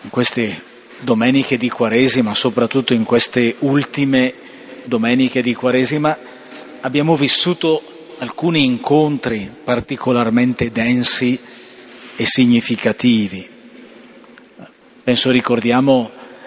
in queste domeniche di Quaresima, soprattutto in queste ultime domeniche di Quaresima, abbiamo vissuto alcuni incontri particolarmente densi e significativi. Penso ricordiamo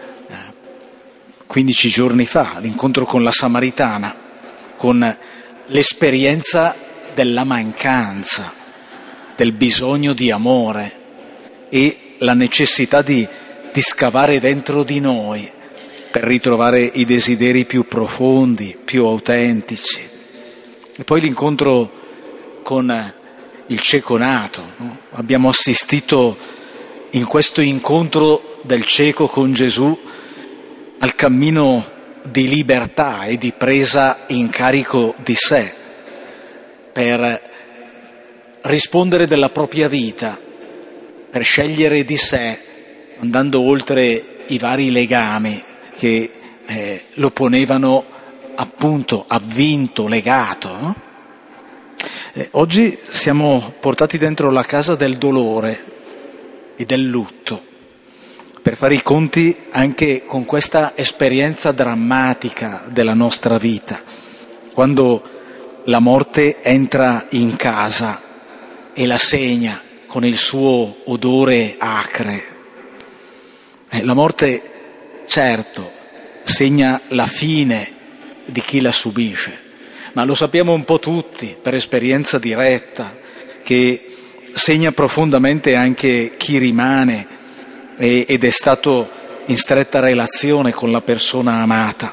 15 giorni fa l'incontro con la Samaritana, con l'esperienza della mancanza, del bisogno di amore e la necessità di scavare dentro di noi per ritrovare i desideri più profondi, più autentici. E poi l'incontro con il cieco nato, no? Abbiamo assistito in questo incontro del cieco con Gesù al cammino di libertà e di presa in carico di sé per rispondere della propria vita, per scegliere di sé, andando oltre i vari legami che lo ponevano appunto avvinto, legato. No? Oggi siamo portati dentro la casa del dolore e del lutto per fare i conti anche con questa esperienza drammatica della nostra vita, quando la morte entra in casa e la segna con il suo odore acre. La morte, certo, segna la fine di chi la subisce, ma lo sappiamo un po' tutti per esperienza diretta, che segna profondamente anche chi rimane ed è stato in stretta relazione con la persona amata.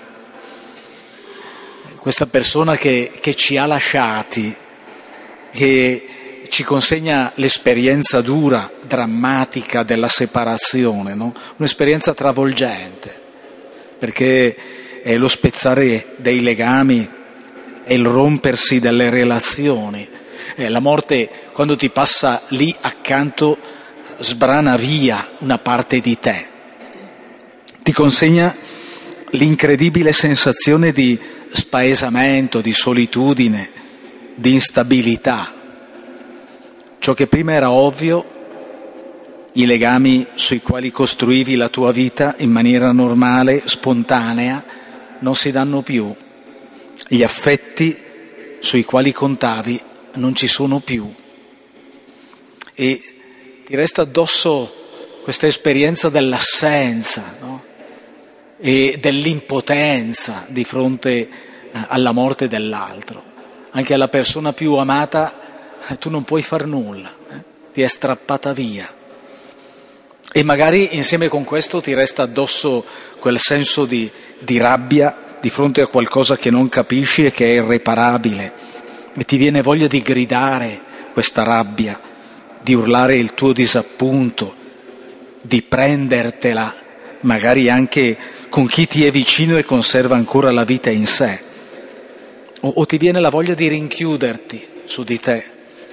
Questa persona che ci ha lasciati, che ci consegna l'esperienza dura, drammatica della separazione, no? Un'esperienza travolgente, perché è lo spezzare dei legami, è il rompersi delle relazioni. La morte, quando ti passa lì accanto, sbrana via una parte di te. Ti consegna l'incredibile sensazione di spaesamento, di solitudine, di instabilità. Ciò che prima era ovvio, i legami sui quali costruivi la tua vita in maniera normale, spontanea, non si danno più. Gli affetti sui quali contavi non ci sono più. E ti resta addosso questa esperienza dell'assenza, no? E dell'impotenza di fronte alla morte dell'altro. Anche alla persona più amata tu non puoi far nulla, ti è strappata via. E magari insieme con questo ti resta addosso quel senso di rabbia di fronte a qualcosa che non capisci e che è irreparabile, e ti viene voglia di gridare questa rabbia, di urlare il tuo disappunto, di prendertela, magari anche con chi ti è vicino e conserva ancora la vita in sé, o ti viene la voglia di rinchiuderti su di te,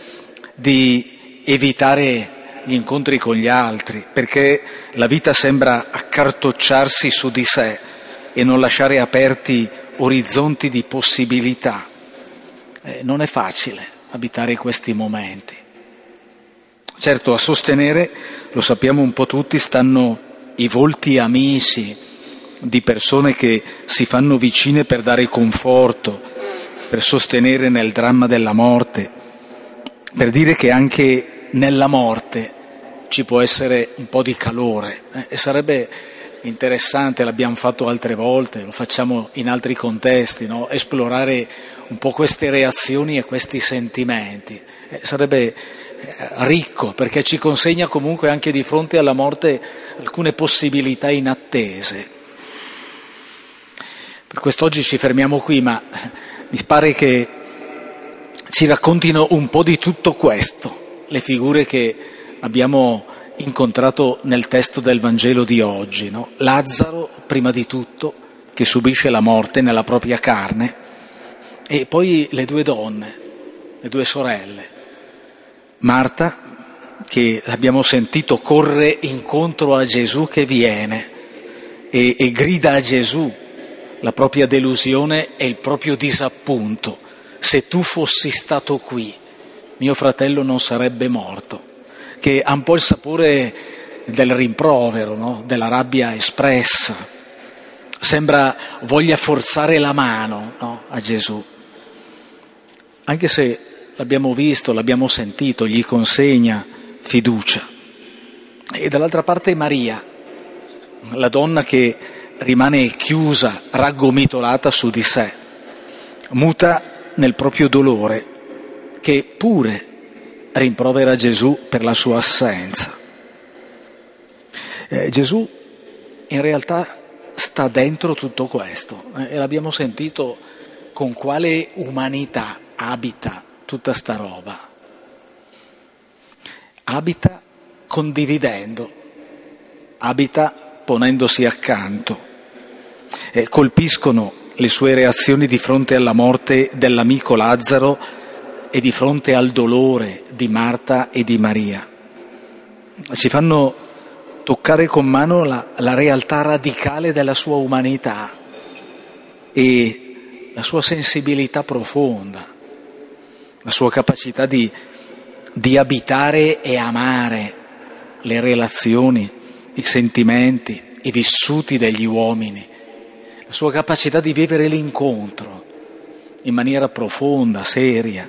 di evitare gli incontri con gli altri, perché la vita sembra accartocciarsi su di sé e non lasciare aperti orizzonti di possibilità. Non è facile abitare questi momenti. Certo, a sostenere, lo sappiamo un po' tutti, stanno i volti amici di persone che si fanno vicine per dare conforto, per sostenere nel dramma della morte, per dire che anche nella morte ci può essere un po' di calore. E sarebbe interessante, l'abbiamo fatto altre volte, lo facciamo in altri contesti, no? Esplorare un po' queste reazioni e questi sentimenti. Sarebbe ricco, perché ci consegna comunque anche di fronte alla morte alcune possibilità inattese. Per quest'oggi ci fermiamo qui, ma mi pare che ci raccontino un po' di tutto questo, le figure che abbiamo incontrato nel testo del Vangelo di oggi, no? Lazzaro, prima di tutto, che subisce la morte nella propria carne, e poi le due donne, le due sorelle. Marta, che abbiamo sentito, corre incontro a Gesù che viene e grida a Gesù la propria delusione e il proprio disappunto. Se tu fossi stato qui, mio fratello non sarebbe morto. Che ha un po' il sapore del rimprovero, no? Della rabbia espressa. Sembra voglia forzare la mano, no? A Gesù. Anche se l'abbiamo visto, l'abbiamo sentito, gli consegna fiducia. E dall'altra parte Maria, la donna che rimane chiusa, raggomitolata su di sé, muta nel proprio dolore, che pure rimprovera Gesù per la sua assenza. Gesù in realtà sta dentro tutto questo e l'abbiamo sentito con quale umanità abita tutta sta roba. Abita condividendo, abita ponendosi accanto. Colpiscono le sue reazioni di fronte alla morte dell'amico Lazzaro e di fronte al dolore di Marta e di Maria. Ci fanno toccare con mano la realtà radicale della sua umanità e la sua sensibilità profonda, la sua capacità di abitare e amare le relazioni, i sentimenti, i vissuti degli uomini, la sua capacità di vivere l'incontro in maniera profonda, seria,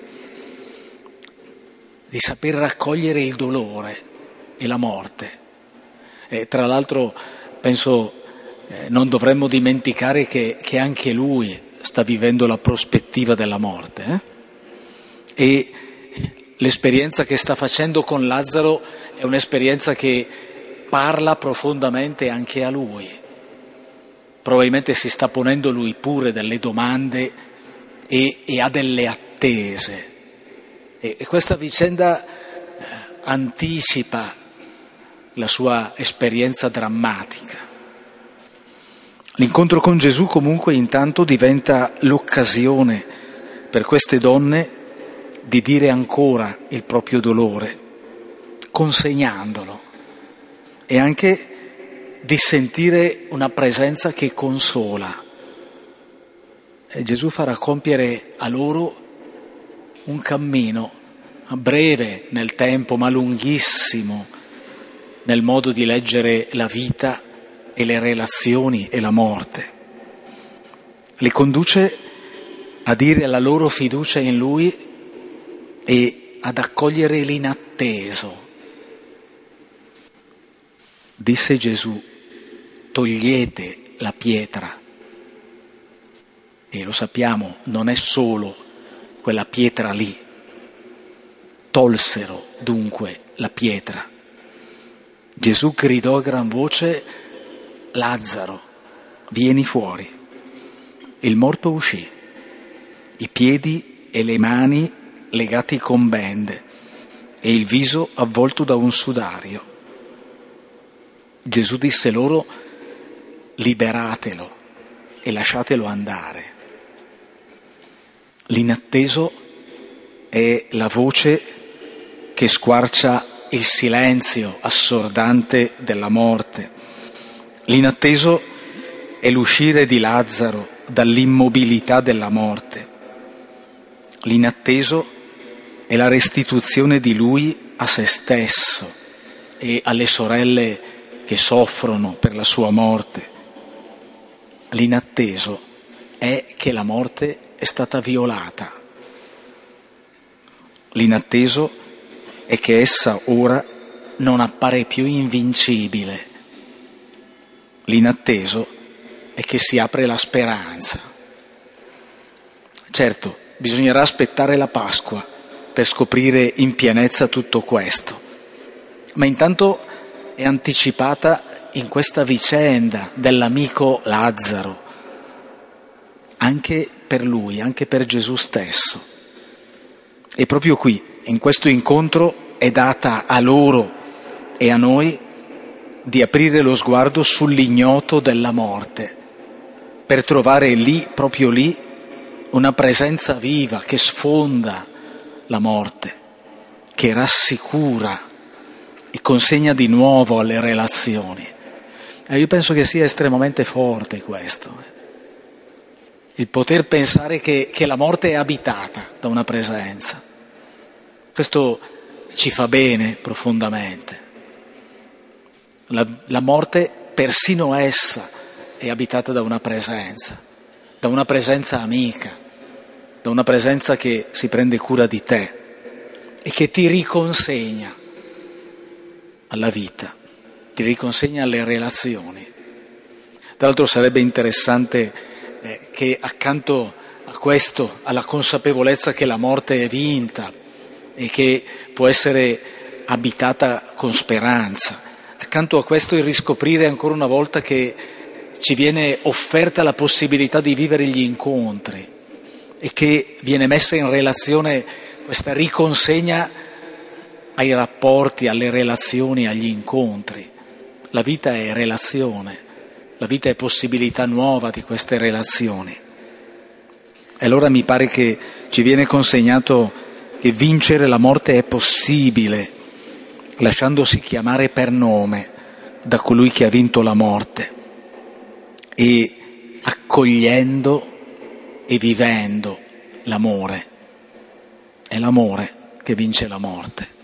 di saper raccogliere il dolore e la morte. E tra l'altro penso non dovremmo dimenticare che anche lui sta vivendo la prospettiva della morte. E l'esperienza che sta facendo con Lazzaro è un'esperienza che parla profondamente anche a lui. Probabilmente si sta ponendo lui pure delle domande e ha delle attese. E questa vicenda anticipa la sua esperienza drammatica. L'incontro con Gesù comunque intanto diventa l'occasione per queste donne di dire ancora il proprio dolore, consegnandolo, e anche di sentire una presenza che consola. E Gesù farà compiere a loro un cammino breve nel tempo, ma lunghissimo nel modo di leggere la vita e le relazioni e la morte. Li conduce a dire la loro fiducia in Lui e ad accogliere l'inatteso. Disse Gesù: togliete la pietra. E lo sappiamo, non è solo quella pietra lì. Tolsero dunque la pietra. Gesù gridò a gran voce: Lazzaro, vieni fuori. Il morto uscì, i piedi e le mani legati con bende e il viso avvolto da un sudario. Gesù disse loro: liberatelo e lasciatelo andare. L'inatteso è la voce che squarcia il silenzio assordante della morte. L'inatteso è l'uscire di Lazzaro dall'immobilità della morte. L'inatteso è la restituzione di lui a se stesso e alle sorelle che soffrono per la sua morte. L'inatteso è che la morte è stata violata. L'inatteso è che essa ora non appare più invincibile. L'inatteso è che si apre la speranza. Certo, bisognerà aspettare la Pasqua per scoprire in pienezza tutto questo, ma intanto è anticipata in questa vicenda dell'amico Lazzaro, anche per lui, anche per Gesù stesso. E proprio qui, in questo incontro, è data a loro e a noi di aprire lo sguardo sull'ignoto della morte, per trovare lì, proprio lì, una presenza viva che sfonda la morte, che rassicura e consegna di nuovo alle relazioni. E io penso che sia estremamente forte questo, il poter pensare che la morte è abitata da una presenza. Questo ci fa bene profondamente. La morte, persino essa, è abitata da una presenza amica, da una presenza che si prende cura di te e che ti riconsegna alla vita, ti riconsegna alle relazioni. Tra l'altro sarebbe interessante che accanto a questo, alla consapevolezza che la morte è vinta e che può essere abitata con speranza, accanto a questo il riscoprire ancora una volta che ci viene offerta la possibilità di vivere gli incontri e che viene messa in relazione questa riconsegna ai rapporti, alle relazioni, agli incontri. La vita è relazione, la vita è possibilità nuova di queste relazioni. E allora mi pare che ci viene consegnato che vincere la morte è possibile, lasciandosi chiamare per nome da colui che ha vinto la morte e accogliendo e vivendo l'amore. È l'amore che vince la morte.